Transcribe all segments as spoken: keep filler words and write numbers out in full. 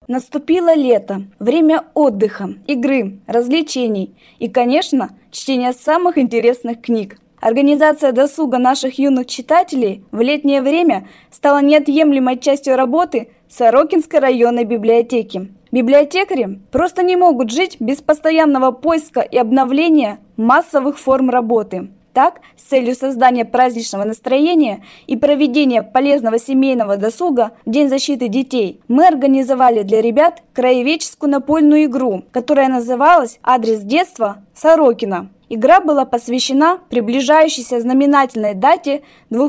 Наступило лето, время отдыха, игры, развлечений и, конечно, чтения самых интересных книг. Организация досуга наших юных читателей в летнее время стала неотъемлемой частью работы Сорокинской районной библиотеки. Библиотекари просто не могут жить без постоянного поиска и обновления массовых форм работы. Так, с целью создания праздничного настроения и проведения полезного семейного досуга в День защиты детей, мы организовали для ребят краеведческую напольную игру, которая называлась «Адрес детства Сорокина». Игра была посвящена приближающейся знаменательной дате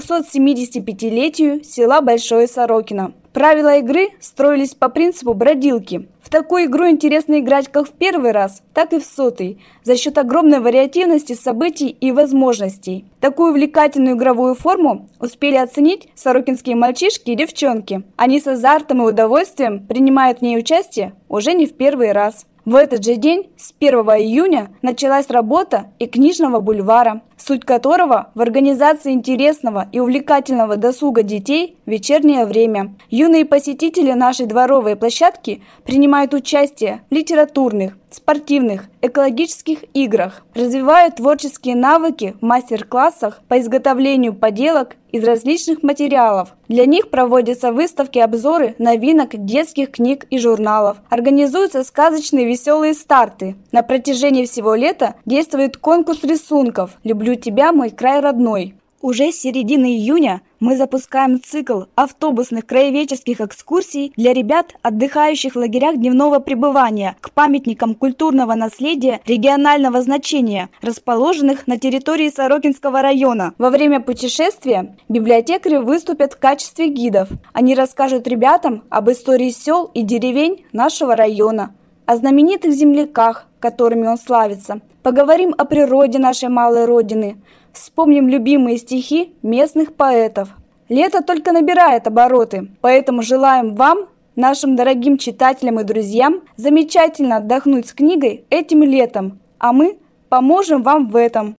двухсотсемидесятипятилетию села Большое Сорокино. Правила игры строились по принципу бродилки. В такую игру интересно играть как в первый раз, так и в сотый, за счет огромной вариативности событий и возможностей. Такую увлекательную игровую форму успели оценить сорокинские мальчишки и девчонки. Они с азартом и удовольствием принимают в ней участие уже не в первый раз. В этот же день, с первого июня, началась работа и книжного бульвара, суть которого в организации интересного и увлекательного досуга детей в вечернее время. Юные посетители нашей дворовой площадки принимают участие в литературных, спортивных, экологических играх, развивают творческие навыки в мастер-классах по изготовлению поделок из различных материалов. Для них проводятся выставки-обзоры новинок детских книг и журналов. Организуются сказочные веселые старты. На протяжении всего лета действует конкурс рисунков «Люблю тебя, мой край родной». Уже с середины июня мы запускаем цикл автобусных краеведческих экскурсий для ребят, отдыхающих в лагерях дневного пребывания, к памятникам культурного наследия регионального значения, расположенных на территории Сорокинского района. Во время путешествия библиотекари выступят в качестве гидов. Они расскажут ребятам об истории сел и деревень нашего района, о знаменитых земляках, которыми он славится. Поговорим о природе нашей малой родины. Вспомним любимые стихи местных поэтов. Лето только набирает обороты, поэтому желаем вам, нашим дорогим читателям и друзьям, замечательно отдохнуть с книгой этим летом, а мы поможем вам в этом.